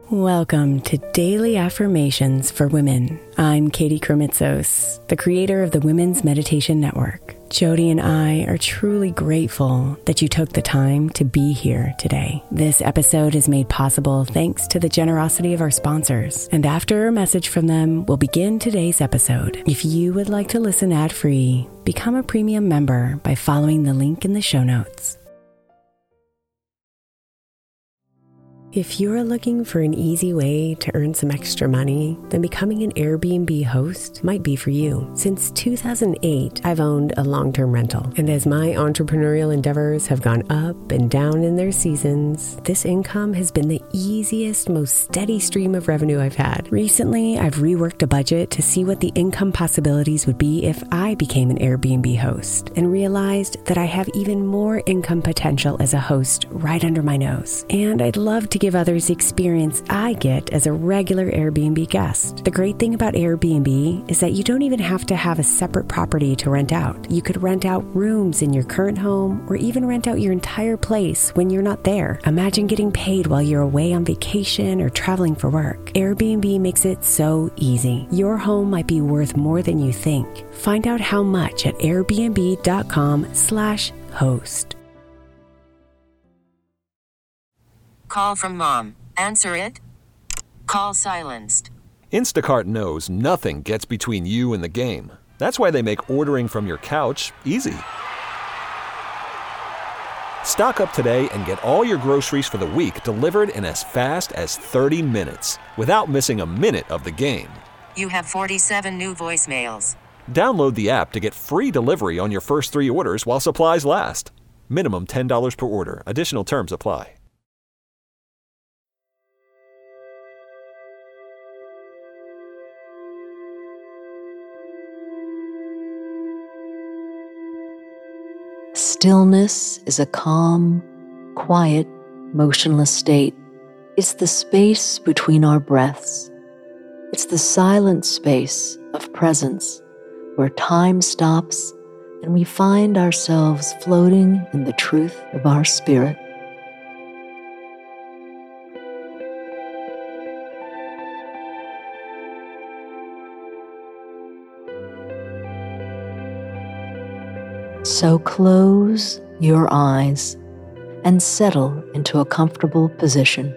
Welcome to Daily Affirmations for Women. I'm Katie Kremitzos, the creator of the Women's Meditation Network. Jody and I are truly grateful that you took the time to be here today. This episode is made possible thanks to the generosity of our sponsors. And after a message from them, we'll begin today's episode. If you would like to listen ad-free, become a premium member by following the link in the show notes. If you're looking for an easy way to earn some extra money, then becoming an Airbnb host might be for you. Since 2008, I've owned a long-term rental. And as my entrepreneurial endeavors have gone up and down in their seasons, this income has been the easiest, most steady stream of revenue I've had. Recently, I've reworked a budget to see what the income possibilities would be if I became an Airbnb host, and realized that I have even more income potential as a host right under my nose. And I'd love to give others the experience I get as a regular Airbnb guest. The great thing about Airbnb is that you don't even have to have a separate property to rent out. You could rent out rooms in your current home or even rent out your entire place when you're not there. Imagine getting paid while you're away on vacation or traveling for work. Airbnb makes it so easy. Your home might be worth more than you think. Find out how much at airbnb.com/host. Call from mom. Answer it. Call silenced. Instacart knows nothing gets between you and the game. That's why they make ordering from your couch easy. Stock up today and get all your groceries for the week delivered in as fast as 30 minutes without missing a minute of the game. You have 47 new voicemails. Download the app to get free delivery on your first 3 orders while supplies last. Minimum $10 per order. Additional terms apply. Stillness is a calm, quiet, motionless state. It's the space between our breaths. It's the silent space of presence where time stops and we find ourselves floating in the truth of our spirit. So close your eyes and settle into a comfortable position.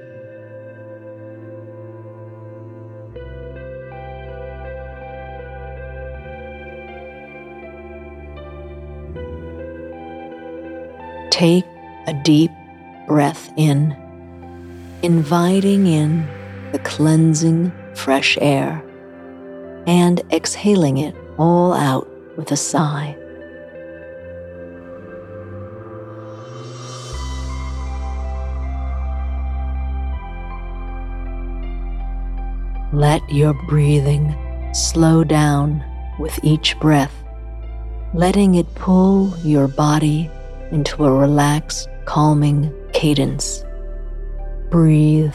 Take a deep breath in, inviting in the cleansing fresh air, and exhaling it all out with a sigh. Let your breathing slow down with each breath, letting it pull your body into a relaxed, calming cadence. Breathe.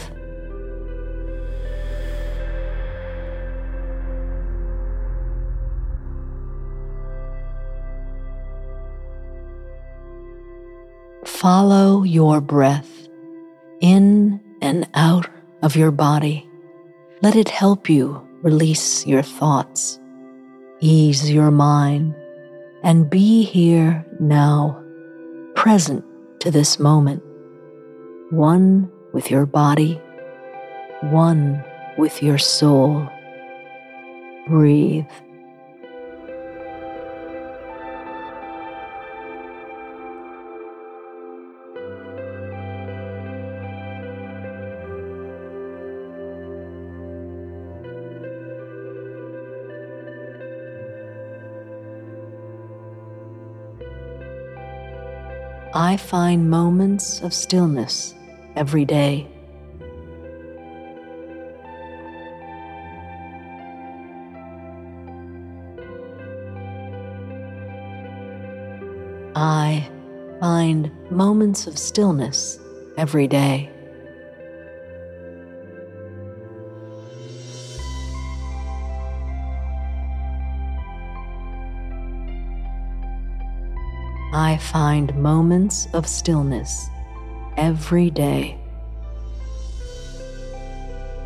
Follow your breath in and out of your body. Let it help you release your thoughts, ease your mind, and be here now, present to this moment, one with your body, one with your soul. Breathe. I find moments of stillness every day. I find moments of stillness every day. I find moments of stillness every day.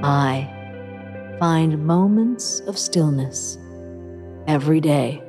I find moments of stillness every day.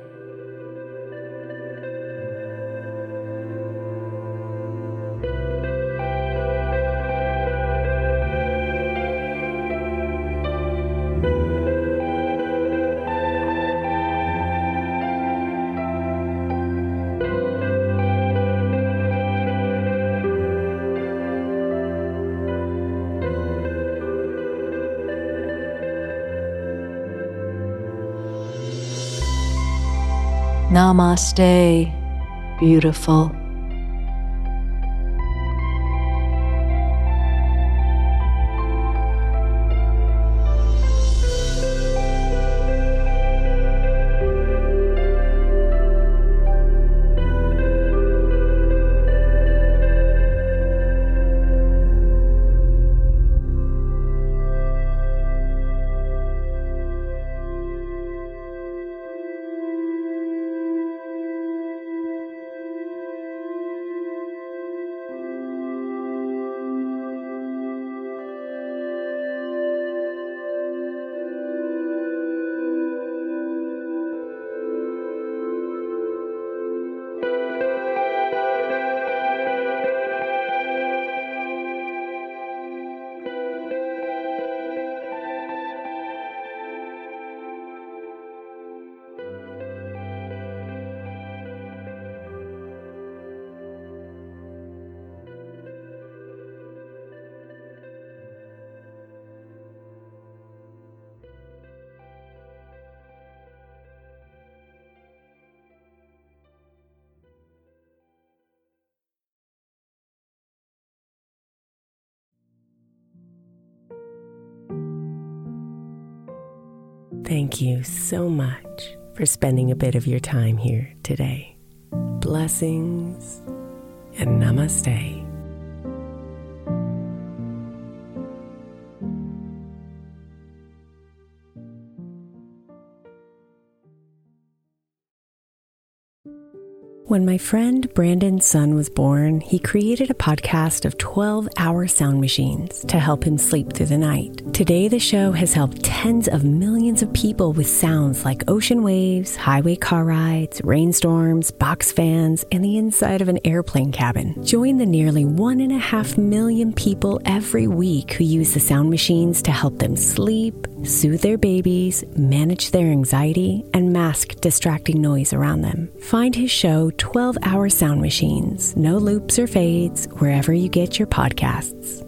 Namaste, beautiful. Thank you so much for spending a bit of your time here today. Blessings and namaste. When my friend Brandon's son was born, he created a podcast of 12-hour sound machines to help him sleep through the night. Today, the show has helped tens of millions of people with sounds like ocean waves, highway car rides, rainstorms, box fans, and the inside of an airplane cabin. Join the nearly 1.5 million people every week who use the sound machines to help them sleep, soothe their babies, manage their anxiety, and mask distracting noise around them. Find his show 12-Hour Sound Machines, no loops or fades, wherever you get your podcasts.